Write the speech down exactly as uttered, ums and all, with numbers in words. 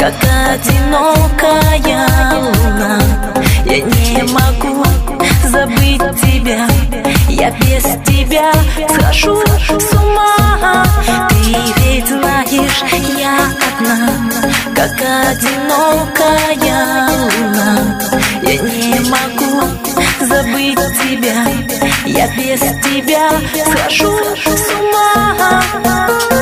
как одинокая луна. Я не могу забыть тебя, я без тебя схожу с ума. Ты ведь знаешь, я одна, как одинокая луна. Я не могу забыть тебя, я без тебя схожу с ума.